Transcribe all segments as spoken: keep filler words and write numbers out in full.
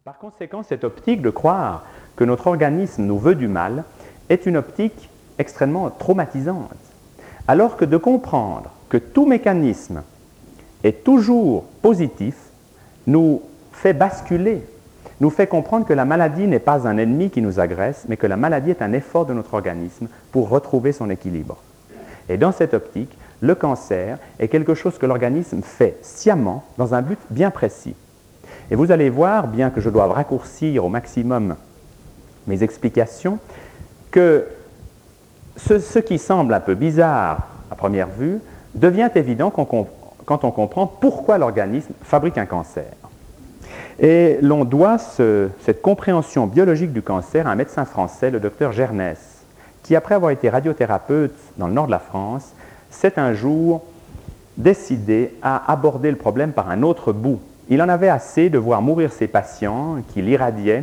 Par conséquent, cette optique de croire que notre organisme nous veut du mal est une optique extrêmement traumatisante, alors que de comprendre que tout mécanisme est toujours positif nous fait basculer, nous fait comprendre que la maladie n'est pas un ennemi qui nous agresse, mais que la maladie est un effort de notre organisme pour retrouver son équilibre. Et dans cette optique, le cancer est quelque chose que l'organisme fait sciemment dans un but bien précis. Et vous allez voir, bien que je doive raccourcir au maximum mes explications, que ce, ce qui semble un peu bizarre à première vue devient évident quand on, quand on comprend pourquoi l'organisme fabrique un cancer. Et l'on doit ce, cette compréhension biologique du cancer à un médecin français, le docteur Gernès, qui, après avoir été radiothérapeute dans le nord de la France, s'est un jour décidé à aborder le problème par un autre bout. Il en avait assez de voir mourir ses patients qui l'irradiaient,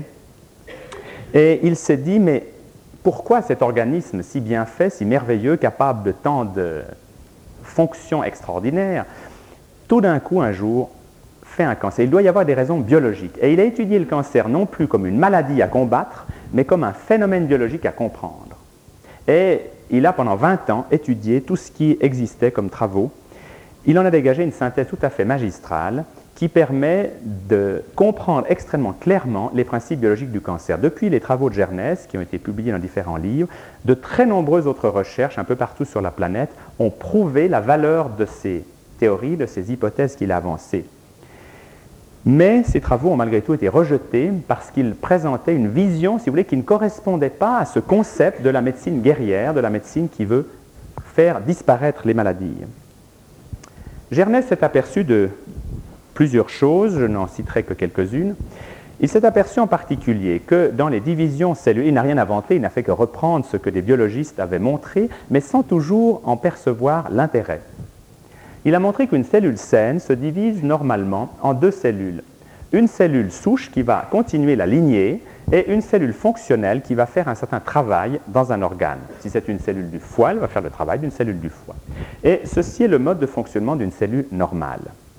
et il s'est dit, mais pourquoi cet organisme si bien fait, si merveilleux, capable de tant de fonctions extraordinaires, tout d'un coup, un jour, fait un cancer? Il doit y avoir des raisons biologiques. Et il a étudié le cancer non plus comme une maladie à combattre, mais comme un phénomène biologique à comprendre. Et il a pendant vingt ans étudié tout ce qui existait comme travaux. Il en a dégagé une synthèse tout à fait magistrale qui permet de comprendre extrêmement clairement les principes biologiques du cancer. Depuis les travaux de Gernès, qui ont été publiés dans différents livres, de très nombreuses autres recherches un peu partout sur la planète ont prouvé la valeur de ces théories, de ces hypothèses qu'il a avancées. Mais ces travaux ont malgré tout été rejetés parce qu'ils présentaient une vision, si vous voulez, qui ne correspondait pas à ce concept de la médecine guerrière, de la médecine qui veut faire disparaître les maladies. Gernès s'est aperçu de plusieurs choses, je n'en citerai que quelques-unes. Il s'est aperçu en particulier que dans les divisions cellulaires, il n'a rien inventé, il n'a fait que reprendre ce que des biologistes avaient montré, mais sans toujours en percevoir l'intérêt. Il a montré qu'une cellule saine se divise normalement en deux cellules. Une cellule souche qui va continuer la lignée et une cellule fonctionnelle qui va faire un certain travail dans un organe. Si c'est une cellule du foie, elle va faire le travail d'une cellule du foie. Et ceci est le mode de fonctionnement d'une cellule normale.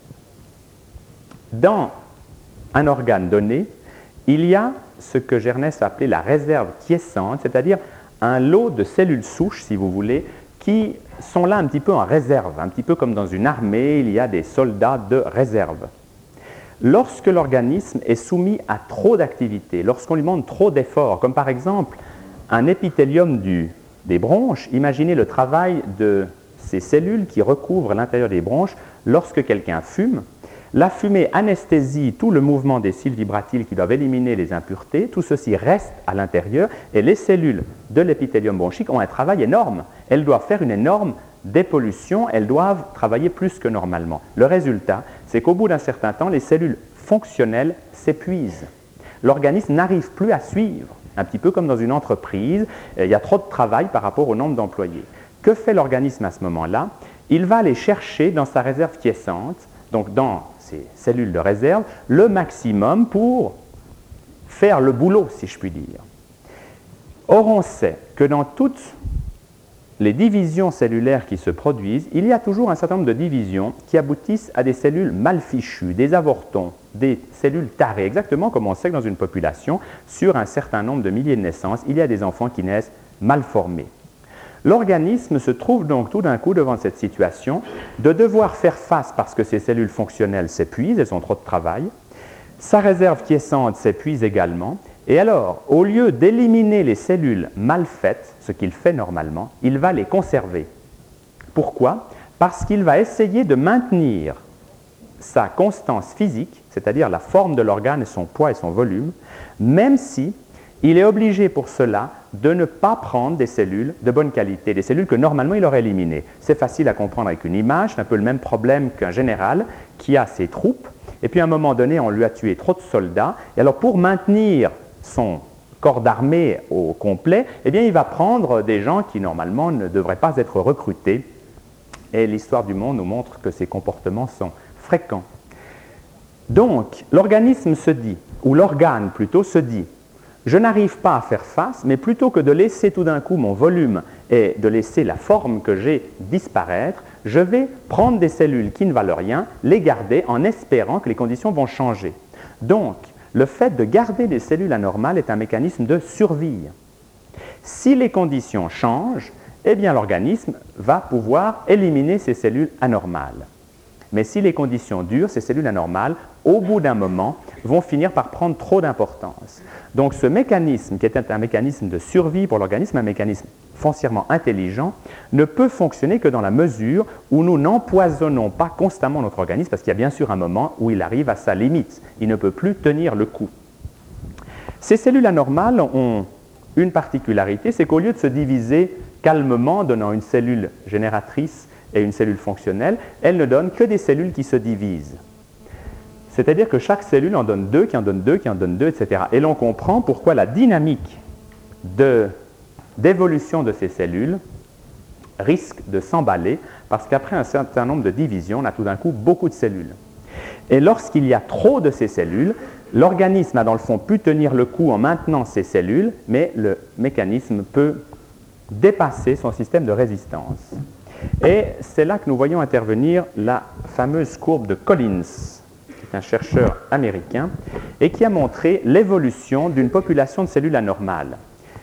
Dans un organe donné, il y a ce que Gernès a appelé la réserve quiescente, c'est-à-dire un lot de cellules souches, si vous voulez, qui sont là un petit peu en réserve, un petit peu comme dans une armée, il y a des soldats de réserve. Lorsque l'organisme est soumis à trop d'activité, lorsqu'on lui demande trop d'efforts, comme par exemple un épithélium du, des bronches, imaginez le travail de ces cellules qui recouvrent l'intérieur des bronches lorsque quelqu'un fume. La fumée anesthésie tout le mouvement des cils vibratiles qui doivent éliminer les impuretés, tout ceci reste à l'intérieur et les cellules de l'épithélium bronchique ont un travail énorme. Elles doivent faire une énorme dépollution, elles doivent travailler plus que normalement. Le résultat, c'est qu'au bout d'un certain temps, les cellules fonctionnelles s'épuisent. L'organisme n'arrive plus à suivre, un petit peu comme dans une entreprise, il y a trop de travail par rapport au nombre d'employés. Que fait l'organisme à ce moment-là? Il va aller chercher dans sa réserve quiescente, donc dans ces cellules de réserve, le maximum pour faire le boulot, si je puis dire. Or, on sait que dans toutes les divisions cellulaires qui se produisent, il y a toujours un certain nombre de divisions qui aboutissent à des cellules mal fichues, des avortons, des cellules tarées, exactement comme on sait que dans une population, sur un certain nombre de milliers de naissances, il y a des enfants qui naissent mal formés. L'organisme se trouve donc tout d'un coup devant cette situation de devoir faire face parce que ces cellules fonctionnelles s'épuisent, elles ont trop de travail, sa réserve quiescente s'épuise également, et alors, au lieu d'éliminer les cellules mal faites, ce qu'il fait normalement, il va les conserver. Pourquoi? Parce qu'il va essayer de maintenir sa constance physique, c'est-à-dire la forme de l'organe et son poids et son volume, même si il est obligé pour cela de ne pas prendre des cellules de bonne qualité, des cellules que normalement il aurait éliminées. C'est facile à comprendre avec une image, c'est un peu le même problème qu'un général qui a ses troupes, et puis à un moment donné, on lui a tué trop de soldats, et alors pour maintenir son corps d'armée au complet, eh bien il va prendre des gens qui normalement ne devraient pas être recrutés, et l'histoire du monde nous montre que ces comportements sont fréquents. Donc, l'organisme se dit, ou l'organe plutôt se dit, je n'arrive pas à faire face, mais plutôt que de laisser tout d'un coup mon volume et de laisser la forme que j'ai disparaître, je vais prendre des cellules qui ne valent rien, les garder en espérant que les conditions vont changer. Donc, le fait de garder des cellules anormales est un mécanisme de survie. Si les conditions changent, eh bien l'organisme va pouvoir éliminer ces cellules anormales. Mais si les conditions durent, ces cellules anormales, au bout d'un moment, vont finir par prendre trop d'importance. Donc ce mécanisme, qui est un mécanisme de survie pour l'organisme, un mécanisme foncièrement intelligent, ne peut fonctionner que dans la mesure où nous n'empoisonnons pas constamment notre organisme, parce qu'il y a bien sûr un moment où il arrive à sa limite. Il ne peut plus tenir le coup. Ces cellules anormales ont une particularité, c'est qu'au lieu de se diviser calmement, donnant une cellule génératrice et une cellule fonctionnelle, elles ne donnent que des cellules qui se divisent. C'est-à-dire que chaque cellule en donne deux, qui en donne deux, qui en donne deux, et cetera. Et l'on comprend pourquoi la dynamique de, d'évolution de ces cellules risque de s'emballer, parce qu'après un certain nombre de divisions, on a tout d'un coup beaucoup de cellules. Et lorsqu'il y a trop de ces cellules, l'organisme a dans le fond pu tenir le coup en maintenant ces cellules, mais le mécanisme peut dépasser son système de résistance. Et c'est là que nous voyons intervenir la fameuse courbe de Collins, qui est un chercheur américain, et qui a montré l'évolution d'une population de cellules anormales.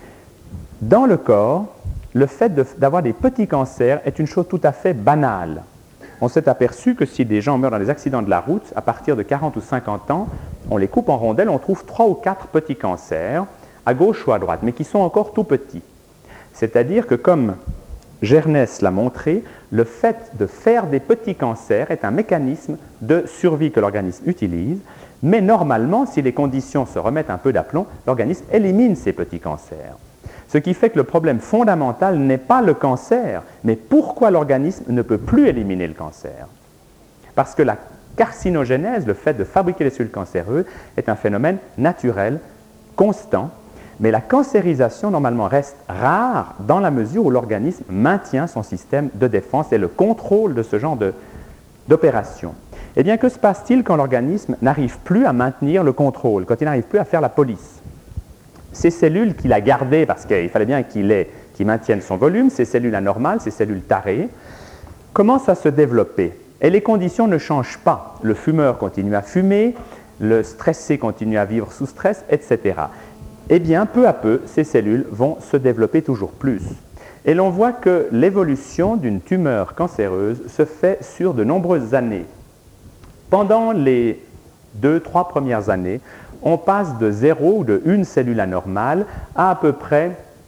Dans le corps, le fait de, d'avoir des petits cancers est une chose tout à fait banale. On s'est aperçu que si des gens meurent dans des accidents de la route, à partir de quarante ou cinquante ans, on les coupe en rondelles, on trouve trois ou quatre petits cancers, à gauche ou à droite, mais qui sont encore tout petits. C'est-à-dire que, comme Jernès l'a montré, le fait de faire des petits cancers est un mécanisme de survie que l'organisme utilise, mais normalement, si les conditions se remettent un peu d'aplomb, l'organisme élimine ces petits cancers. Ce qui fait que le problème fondamental n'est pas le cancer, mais pourquoi l'organisme ne peut plus éliminer le cancer. Parce que la carcinogénèse, le fait de fabriquer les cellules cancéreuses, est un phénomène naturel, constant, mais la cancérisation, normalement, reste rare dans la mesure où l'organisme maintient son système de défense et le contrôle de ce genre de, d'opération. Eh bien, que se passe-t-il quand l'organisme n'arrive plus à maintenir le contrôle, quand il n'arrive plus à faire la police? Ces cellules qu'il a gardées, parce qu'il fallait bien qu'il ait, qu'il maintienne son volume, ces cellules anormales, ces cellules tarées, commencent à se développer. Et les conditions ne changent pas. Le fumeur continue à fumer, le stressé continue à vivre sous stress, et cetera. Eh bien, peu à peu, ces cellules vont se développer toujours plus. Et l'on voit que l'évolution d'une tumeur cancéreuse se fait sur de nombreuses années. Pendant les deux, trois premières années, on passe de zéro ou de une cellule anormale à à peu près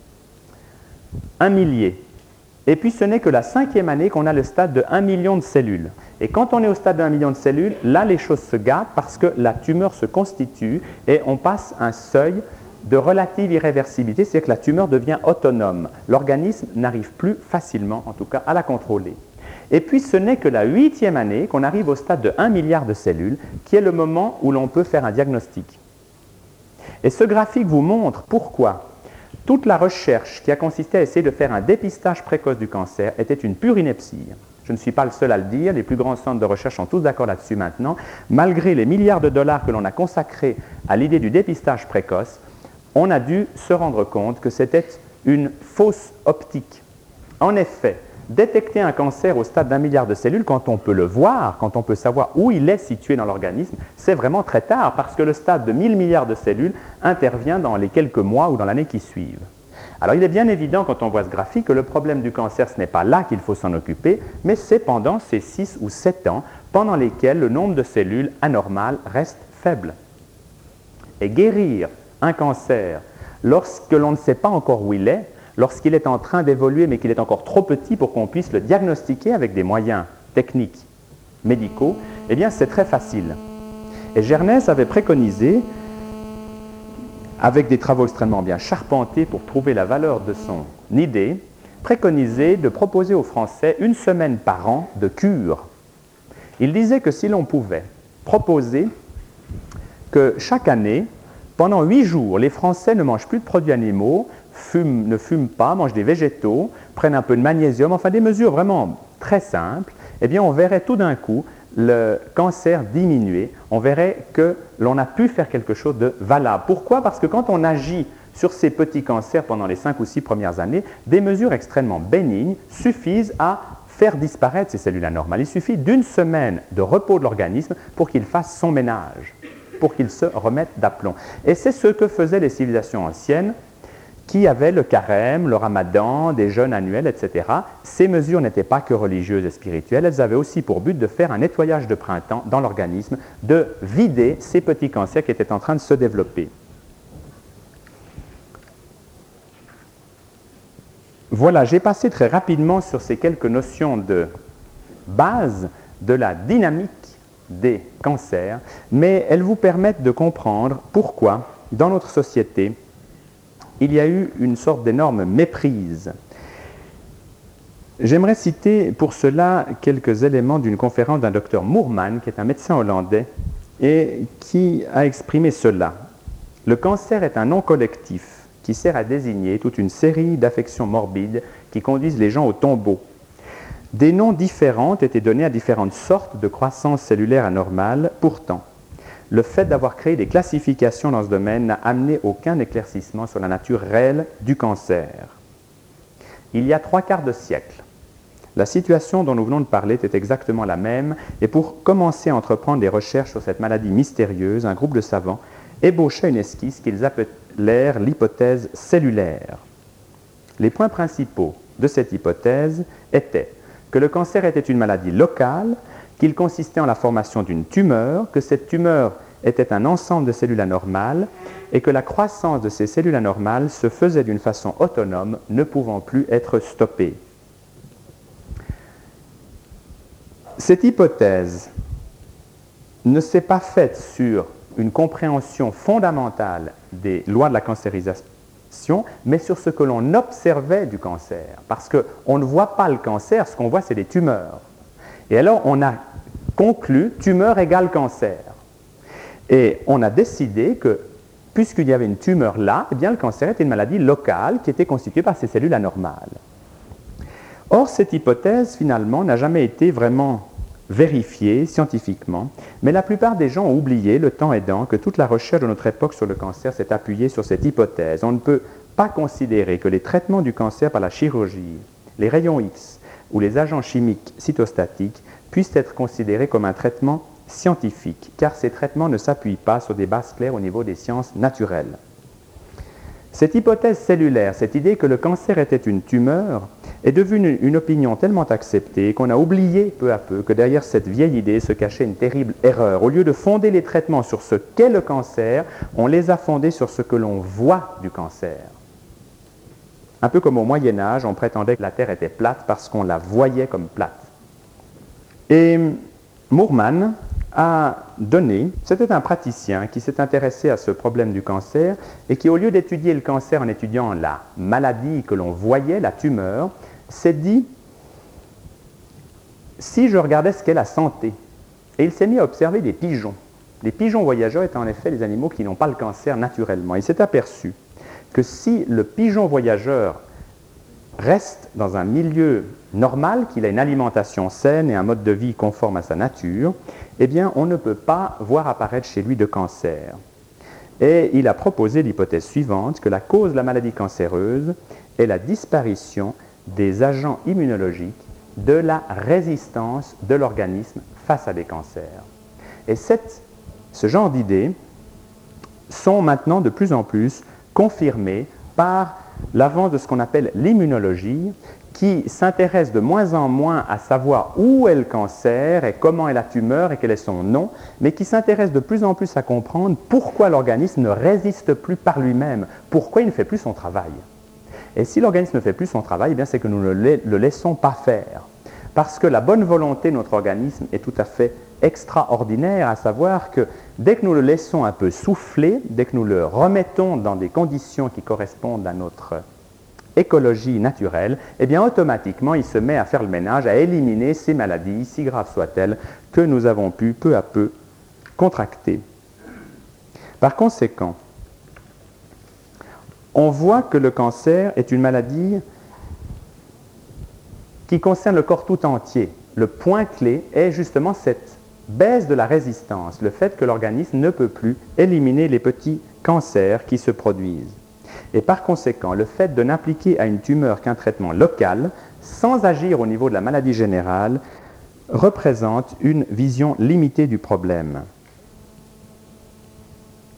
un millier. Et puis ce n'est que la cinquième année qu'on a le stade de un million de cellules. Et quand on est au stade d'un million de cellules, là les choses se gâtent parce que la tumeur se constitue et on passe un seuil de relative irréversibilité, c'est-à-dire que la tumeur devient autonome. L'organisme n'arrive plus facilement, en tout cas, à la contrôler. Et puis ce n'est que la huitième année qu'on arrive au stade de un milliard de cellules, qui est le moment où l'on peut faire un diagnostic. Et ce graphique vous montre pourquoi toute la recherche qui a consisté à essayer de faire un dépistage précoce du cancer était une pure ineptie. Je ne suis pas le seul à le dire, les plus grands centres de recherche sont tous d'accord là-dessus maintenant. Malgré les milliards de dollars que l'on a consacrés à l'idée du dépistage précoce, on a dû se rendre compte que c'était une fausse optique. En effet, détecter un cancer au stade d'un milliard de cellules, quand on peut le voir, quand on peut savoir où il est situé dans l'organisme, c'est vraiment très tard, parce que le stade de mille milliards de cellules intervient dans les quelques mois ou dans l'année qui suivent. Alors il est bien évident, quand on voit ce graphique, que le problème du cancer, ce n'est pas là qu'il faut s'en occuper, mais c'est pendant ces six ou sept ans, pendant lesquels le nombre de cellules anormales reste faible. Et guérir un cancer, lorsque l'on ne sait pas encore où il est, lorsqu'il est en train d'évoluer mais qu'il est encore trop petit pour qu'on puisse le diagnostiquer avec des moyens techniques, médicaux, eh bien c'est très facile. Et Jernès avait préconisé, avec des travaux extrêmement bien charpentés pour trouver la valeur de son idée, préconisé de proposer aux Français une semaine par an de cure. Il disait que si l'on pouvait proposer que chaque année, pendant huit jours, les Français ne mangent plus de produits animaux, fument, ne fument pas, mangent des végétaux, prennent un peu de magnésium, enfin des mesures vraiment très simples, eh bien on verrait tout d'un coup le cancer diminuer, on verrait que l'on a pu faire quelque chose de valable. Pourquoi? Parce que quand on agit sur ces petits cancers pendant les cinq ou six premières années, des mesures extrêmement bénignes suffisent à faire disparaître ces cellules anormales. Il suffit d'une semaine de repos de l'organisme pour qu'il fasse son ménage. pour qu'ils se remettent d'aplomb. Et c'est ce que faisaient les civilisations anciennes, qui avaient le carême, le ramadan, des jeûnes annuels, et cetera. Ces mesures n'étaient pas que religieuses et spirituelles, elles avaient aussi pour but de faire un nettoyage de printemps dans l'organisme, de vider ces petits cancers qui étaient en train de se développer. Voilà, j'ai passé très rapidement sur ces quelques notions de base de la dynamique des cancers, mais elles vous permettent de comprendre pourquoi, dans notre société, il y a eu une sorte d'énorme méprise. J'aimerais citer pour cela quelques éléments d'une conférence d'un docteur Moorman, qui est un médecin hollandais, et qui a exprimé cela. Le cancer est un nom collectif qui sert à désigner toute une série d'affections morbides qui conduisent les gens au tombeau. Des noms différents ont été donnés à différentes sortes de croissance cellulaire anormale. Pourtant, le fait d'avoir créé des classifications dans ce domaine n'a amené aucun éclaircissement sur la nature réelle du cancer. Il y a trois quarts de siècle, la situation dont nous venons de parler était exactement la même, et pour commencer à entreprendre des recherches sur cette maladie mystérieuse, un groupe de savants ébaucha une esquisse qu'ils appelèrent l'hypothèse cellulaire. Les points principaux de cette hypothèse étaient que le cancer était une maladie locale, qu'il consistait en la formation d'une tumeur, que cette tumeur était un ensemble de cellules anormales et que la croissance de ces cellules anormales se faisait d'une façon autonome, ne pouvant plus être stoppée. Cette hypothèse ne s'est pas faite sur une compréhension fondamentale des lois de la cancérisation, mais sur ce que l'on observait du cancer. Parce qu'on ne voit pas le cancer, ce qu'on voit, c'est des tumeurs. Et alors, on a conclu tumeur égale cancer. Et on a décidé que, puisqu'il y avait une tumeur là, eh bien, le cancer était une maladie locale qui était constituée par ces cellules anormales. Or, cette hypothèse, finalement, n'a jamais été vraiment vérifiée scientifiquement, mais la plupart des gens ont oublié, le temps aidant, que toute la recherche de notre époque sur le cancer s'est appuyée sur cette hypothèse. On ne peut pas considérer que les traitements du cancer par la chirurgie, les rayons X ou les agents chimiques cytostatiques puissent être considérés comme un traitement scientifique, car ces traitements ne s'appuient pas sur des bases claires au niveau des sciences naturelles. Cette hypothèse cellulaire, cette idée que le cancer était une tumeur, est devenue une opinion tellement acceptée qu'on a oublié peu à peu que derrière cette vieille idée se cachait une terrible erreur. Au lieu de fonder les traitements sur ce qu'est le cancer, on les a fondés sur ce que l'on voit du cancer. Un peu comme au Moyen-Âge, on prétendait que la Terre était plate parce qu'on la voyait comme plate. Et Moorman a donné, c'était un praticien qui s'est intéressé à ce problème du cancer et qui, au lieu d'étudier le cancer en étudiant la maladie que l'on voyait, la tumeur, s'est dit, si je regardais ce qu'est la santé, et il s'est mis à observer des pigeons. Les pigeons voyageurs étant en effet des animaux qui n'ont pas le cancer naturellement. Il s'est aperçu que si le pigeon voyageur reste dans un milieu normal, qu'il a une alimentation saine et un mode de vie conforme à sa nature, eh bien, on ne peut pas voir apparaître chez lui de cancer. Et il a proposé l'hypothèse suivante, que la cause de la maladie cancéreuse est la disparition des agents immunologiques, de la résistance de l'organisme face à des cancers. Et cette, ce genre d'idées sont maintenant de plus en plus confirmées par l'avance de ce qu'on appelle l'immunologie, qui s'intéresse de moins en moins à savoir où est le cancer et comment est la tumeur et quel est son nom, mais qui s'intéresse de plus en plus à comprendre pourquoi l'organisme ne résiste plus par lui-même, pourquoi il ne fait plus son travail. Et si l'organisme ne fait plus son travail, eh bien c'est que nous ne le laissons pas faire. Parce que la bonne volonté de notre organisme est tout à fait extraordinaire, à savoir que dès que nous le laissons un peu souffler, dès que nous le remettons dans des conditions qui correspondent à notre écologie naturelle, eh bien automatiquement il se met à faire le ménage, à éliminer ces maladies, si graves soient-elles, que nous avons pu peu à peu contracter. Par conséquent, on voit que le cancer est une maladie qui concerne le corps tout entier. Le point clé est justement cette baisse de la résistance, le fait que l'organisme ne peut plus éliminer les petits cancers qui se produisent. Et par conséquent, le fait de n'appliquer à une tumeur qu'un traitement local, sans agir au niveau de la maladie générale, représente une vision limitée du problème.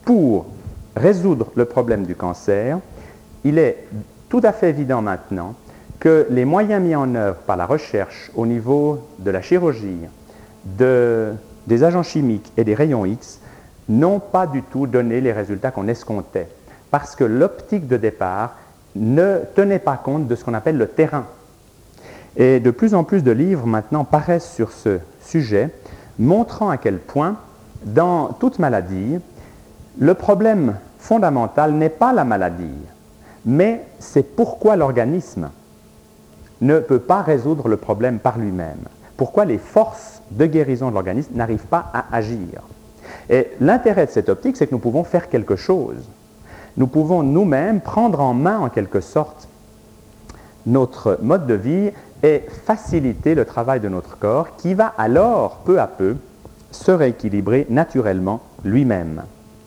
pour résoudre le problème du cancer, il est tout à fait évident maintenant que les moyens mis en œuvre par la recherche au niveau de la chirurgie, de, des agents chimiques et des rayons X n'ont pas du tout donné les résultats qu'on escomptait, parce que l'optique de départ ne tenait pas compte de ce qu'on appelle le terrain. Et de plus en plus de livres maintenant paraissent sur ce sujet, montrant à quel point, dans toute maladie, le problème fondamental n'est pas la maladie, mais c'est pourquoi l'organisme ne peut pas résoudre le problème par lui-même, pourquoi les forces de guérison de l'organisme n'arrivent pas à agir. Et l'intérêt de cette optique, c'est que nous pouvons faire quelque chose. Nous pouvons nous-mêmes prendre en main, en quelque sorte, notre mode de vie et faciliter le travail de notre corps qui va alors, peu à peu, se rééquilibrer naturellement lui-même.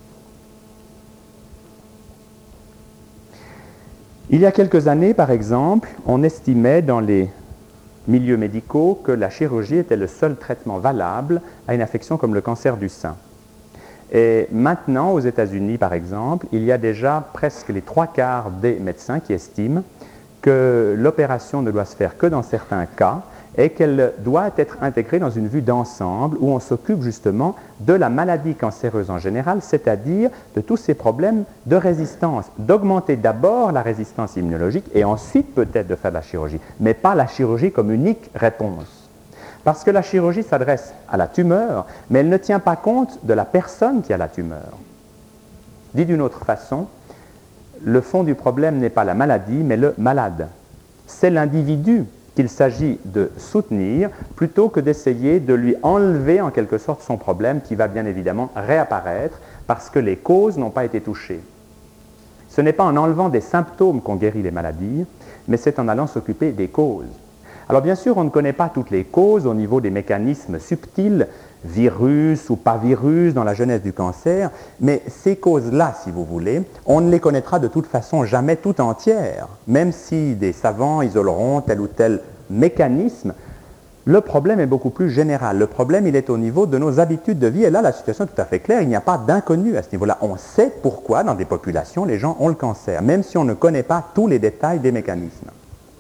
Il y a quelques années, par exemple, on estimait dans les milieux médicaux que la chirurgie était le seul traitement valable à une affection comme le cancer du sein. Et maintenant, aux États-Unis, par exemple, il y a déjà presque les trois quarts des médecins qui estiment que l'opération ne doit se faire que dans certains cas et qu'elle doit être intégrée dans une vue d'ensemble où on s'occupe justement de la maladie cancéreuse en général, c'est-à-dire de tous ces problèmes de résistance, d'augmenter d'abord la résistance immunologique et ensuite peut-être de faire de la chirurgie, mais pas la chirurgie comme unique réponse. Parce que la chirurgie s'adresse à la tumeur, mais elle ne tient pas compte de la personne qui a la tumeur. Dit d'une autre façon, le fond du problème n'est pas la maladie, mais le malade. C'est l'individu qu'il s'agit de soutenir plutôt que d'essayer de lui enlever en quelque sorte son problème qui va bien évidemment réapparaître parce que les causes n'ont pas été touchées. Ce n'est pas en enlevant des symptômes qu'on guérit les maladies, mais c'est en allant s'occuper des causes. Alors bien sûr, on ne connaît pas toutes les causes au niveau des mécanismes subtils, virus ou pas virus dans la genèse du cancer, mais ces causes-là, si vous voulez, on ne les connaîtra de toute façon jamais tout entières, même si des savants isoleront tel ou tel mécanisme. Le problème est beaucoup plus général. Le problème, il est au niveau de nos habitudes de vie, et là, la situation est tout à fait claire, il n'y a pas d'inconnu à ce niveau-là. On sait pourquoi, dans des populations, les gens ont le cancer, même si on ne connaît pas tous les détails des mécanismes.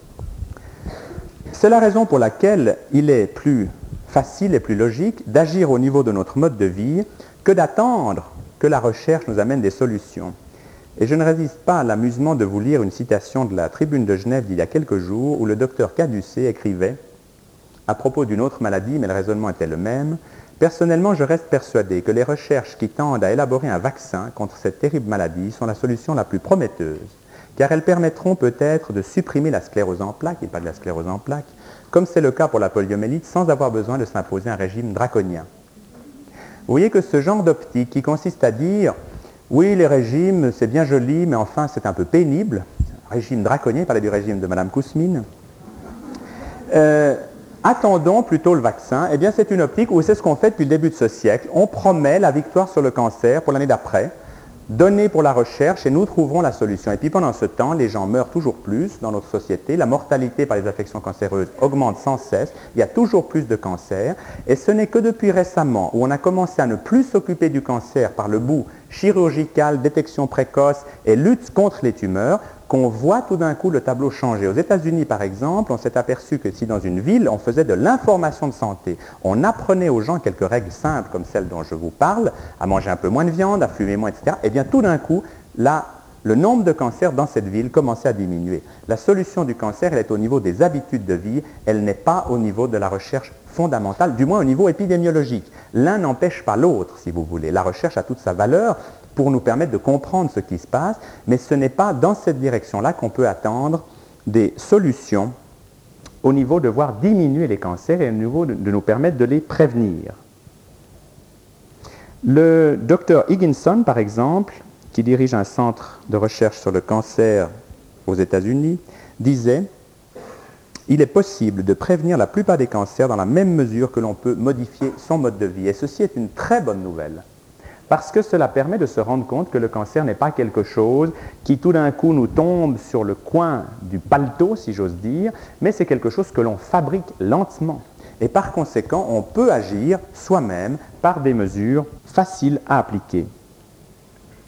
C'est la raison pour laquelle il est plus facile et plus logique d'agir au niveau de notre mode de vie que d'attendre que la recherche nous amène des solutions. Et je ne résiste pas à l'amusement de vous lire une citation de la Tribune de Genève d'il y a quelques jours où le docteur Caducée écrivait à propos d'une autre maladie, mais le raisonnement était le même. Personnellement, je reste persuadé que les recherches qui tendent à élaborer un vaccin contre cette terrible maladie sont la solution la plus prometteuse, car elles permettront peut-être de supprimer la sclérose en plaques, et pas de la sclérose en plaques, comme c'est le cas pour la poliomyélite, sans avoir besoin de s'imposer un régime draconien. Vous voyez que ce genre d'optique qui consiste à dire « oui, les régimes, c'est bien joli, mais enfin, c'est un peu pénible », régime draconien, il parlait du régime de Mme Kousmine, euh, attendons plutôt le vaccin. Eh bien, c'est une optique où c'est ce qu'on fait depuis le début de ce siècle. On promet la victoire sur le cancer pour l'année d'après, donnez pour la recherche et nous trouverons la solution. Et puis pendant ce temps, les gens meurent toujours plus dans notre société, la mortalité par les affections cancéreuses augmente sans cesse, il y a toujours plus de cancers, et ce n'est que depuis récemment où on a commencé à ne plus s'occuper du cancer par le bout chirurgical, détection précoce et lutte contre les tumeurs, qu'on voit tout d'un coup le tableau changer. Aux États-Unis, par exemple, on s'est aperçu que si dans une ville, on faisait de l'information de santé, on apprenait aux gens quelques règles simples comme celles dont je vous parle, à manger un peu moins de viande, à fumer moins, et cetera, et bien tout d'un coup, là, le nombre de cancers dans cette ville commençait à diminuer. La solution du cancer, elle est au niveau des habitudes de vie, elle n'est pas au niveau de la recherche fondamentale, du moins au niveau épidémiologique. L'un n'empêche pas l'autre, si vous voulez. La recherche a toute sa valeur pour nous permettre de comprendre ce qui se passe, mais ce n'est pas dans cette direction-là qu'on peut attendre des solutions au niveau de voir diminuer les cancers et au niveau de, de nous permettre de les prévenir. Le docteur Higginson, par exemple, qui dirige un centre de recherche sur le cancer aux États-Unis, disait « Il est possible de prévenir la plupart des cancers dans la même mesure que l'on peut modifier son mode de vie. » Et ceci est une très bonne nouvelle, parce que cela permet de se rendre compte que le cancer n'est pas quelque chose qui tout d'un coup nous tombe sur le coin du paletot, si j'ose dire, mais c'est quelque chose que l'on fabrique lentement. Et par conséquent, on peut agir soi-même par des mesures faciles à appliquer.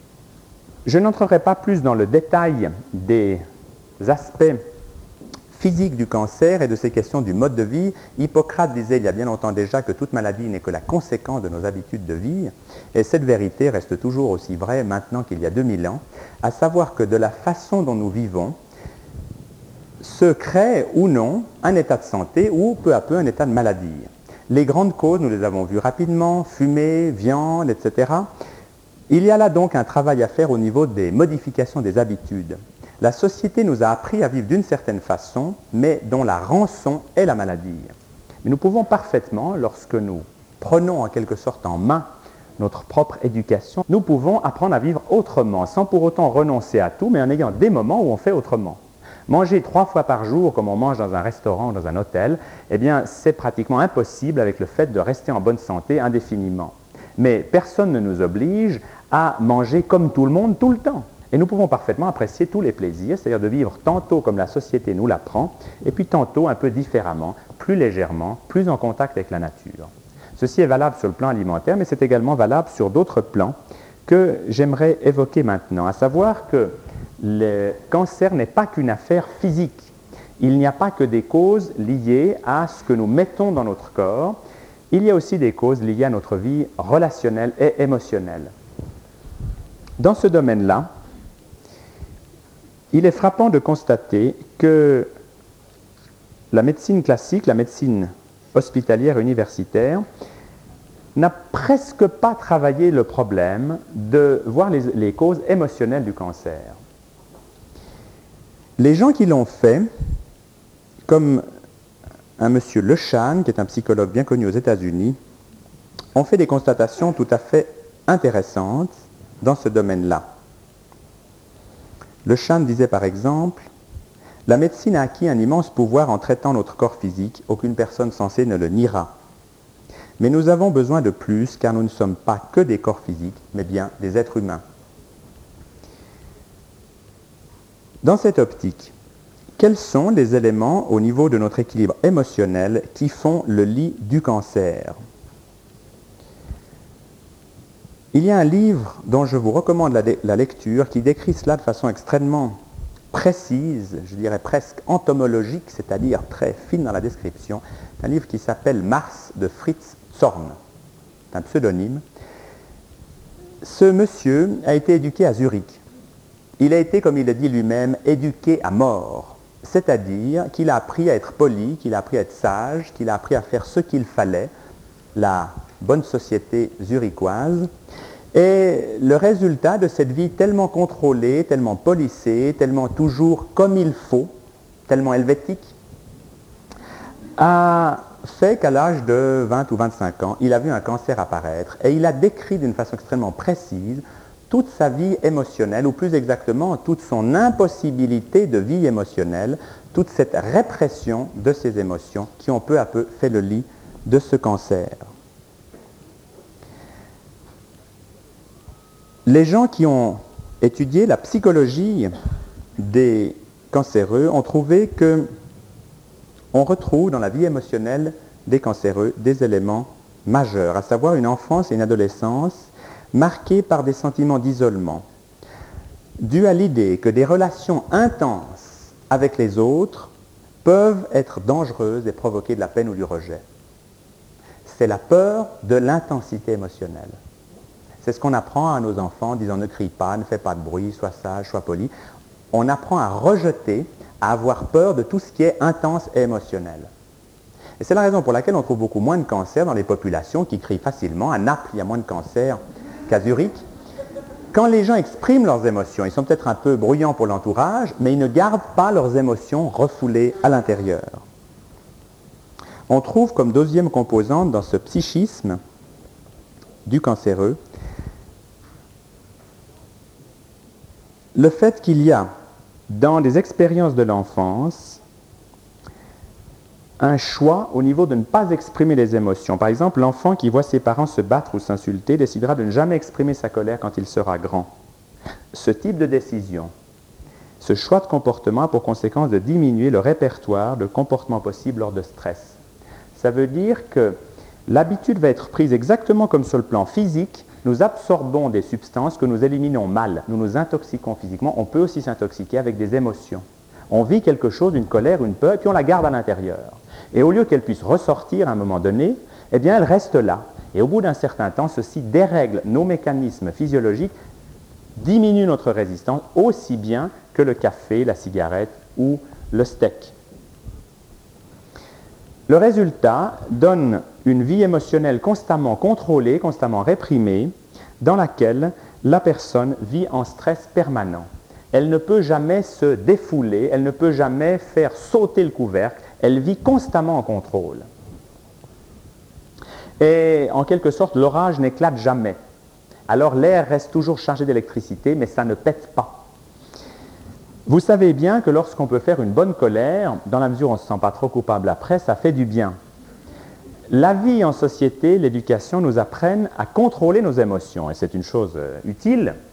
Je n'entrerai pas plus dans le détail des aspects physiques du cancer et de ces questions du mode de vie. Hippocrate disait il y a bien longtemps déjà que toute maladie n'est que la conséquence de nos habitudes de vie, et cette vérité reste toujours aussi vraie maintenant qu'il y a deux mille ans, à savoir que de la façon dont nous vivons se crée ou non un état de santé ou peu à peu un état de maladie. Les grandes causes, nous les avons vues rapidement, fumée, viande, et cetera. Il y a là donc un travail à faire au niveau des modifications des habitudes. La société nous a appris à vivre d'une certaine façon, mais dont la rançon est la maladie. Mais nous pouvons parfaitement, lorsque nous prenons en quelque sorte en main notre propre éducation, nous pouvons apprendre à vivre autrement, sans pour autant renoncer à tout, mais en ayant des moments où on fait autrement. Manger trois fois par jour, comme on mange dans un restaurant ou dans un hôtel, eh bien, c'est pratiquement impossible avec le fait de rester en bonne santé indéfiniment. Mais personne ne nous oblige à manger comme tout le monde tout le temps. Et nous pouvons parfaitement apprécier tous les plaisirs, c'est-à-dire de vivre tantôt comme la société nous l'apprend, et puis tantôt un peu différemment, plus légèrement, plus en contact avec la nature. Ceci est valable sur le plan alimentaire, mais c'est également valable sur d'autres plans que j'aimerais évoquer maintenant, à savoir que le cancer n'est pas qu'une affaire physique. Il n'y a pas que des causes liées à ce que nous mettons dans notre corps, il y a aussi des causes liées à notre vie relationnelle et émotionnelle. Dans ce domaine-là, il est frappant de constater que la médecine classique, la médecine hospitalière universitaire, n'a presque pas travaillé le problème de voir les, les causes émotionnelles du cancer. Les gens qui l'ont fait, comme un monsieur Le Chan, qui est un psychologue bien connu aux États-Unis, ont fait des constatations tout à fait intéressantes dans ce domaine-là. Le Chan disait par exemple « La médecine a acquis un immense pouvoir en traitant notre corps physique, aucune personne sensée ne le niera. Mais nous avons besoin de plus car nous ne sommes pas que des corps physiques, mais bien des êtres humains. » Dans cette optique, quels sont les éléments au niveau de notre équilibre émotionnel qui font le lit du cancer ? Il y a un livre dont je vous recommande la, la lecture qui décrit cela de façon extrêmement précise, je dirais presque entomologique, c'est-à-dire très fine dans la description. C'est un livre qui s'appelle Mars de Fritz Zorn. C'est un pseudonyme. Ce monsieur a été éduqué à Zurich. Il a été, comme il le dit lui-même, éduqué à mort. C'est-à-dire qu'il a appris à être poli, qu'il a appris à être sage, qu'il a appris à faire ce qu'il fallait, la bonne société zurichoise. Et le résultat de cette vie tellement contrôlée, tellement policée, tellement toujours comme il faut, tellement helvétique, a fait qu'à l'âge de vingt ou vingt-cinq ans, il a vu un cancer apparaître et il a décrit d'une façon extrêmement précise toute sa vie émotionnelle, ou plus exactement toute son impossibilité de vie émotionnelle, toute cette répression de ses émotions qui ont peu à peu fait le lit de ce cancer. Les gens qui ont étudié la psychologie des cancéreux ont trouvé que on retrouve dans la vie émotionnelle des cancéreux des éléments majeurs, à savoir une enfance et une adolescence marquées par des sentiments d'isolement, dus à l'idée que des relations intenses avec les autres peuvent être dangereuses et provoquer de la peine ou du rejet. C'est la peur de l'intensité émotionnelle. C'est ce qu'on apprend à nos enfants en disant ne crie pas, ne fais pas de bruit, sois sage, sois poli. On apprend à rejeter, à avoir peur de tout ce qui est intense et émotionnel. Et c'est la raison pour laquelle on trouve beaucoup moins de cancers dans les populations qui crient facilement. À Naples, il y a moins de cancers qu'à Zurich. Quand les gens expriment leurs émotions, ils sont peut-être un peu bruyants pour l'entourage, mais ils ne gardent pas leurs émotions refoulées à l'intérieur. On trouve comme deuxième composante dans ce psychisme du cancéreux le fait qu'il y a dans des expériences de l'enfance un choix au niveau de ne pas exprimer les émotions. Par exemple, l'enfant qui voit ses parents se battre ou s'insulter décidera de ne jamais exprimer sa colère quand il sera grand. Ce type de décision, ce choix de comportement a pour conséquence de diminuer le répertoire de comportements possibles lors de stress. Ça veut dire que L'habitude va être prise exactement comme sur le plan physique. Nous absorbons des substances que nous éliminons mal. Nous nous intoxiquons physiquement. On peut aussi s'intoxiquer avec des émotions. On vit quelque chose, une colère, une peur, puis on la garde à l'intérieur. Et au lieu qu'elle puisse ressortir à un moment donné, eh bien, elle reste là. Et au bout d'un certain temps, ceci dérègle nos mécanismes physiologiques, diminue notre résistance aussi bien que le café, la cigarette ou le steak. Le résultat donne une vie émotionnelle constamment contrôlée, constamment réprimée, dans laquelle la personne vit en stress permanent. Elle ne peut jamais se défouler, elle ne peut jamais faire sauter le couvercle, elle vit constamment en contrôle. Et en quelque sorte, l'orage n'éclate jamais. Alors l'air reste toujours chargé d'électricité, mais ça ne pète pas. Vous savez bien que lorsqu'on peut faire une bonne colère, dans la mesure où on ne se sent pas trop coupable après, ça fait du bien. La vie en société, l'éducation nous apprennent à contrôler nos émotions, et c'est une chose utile,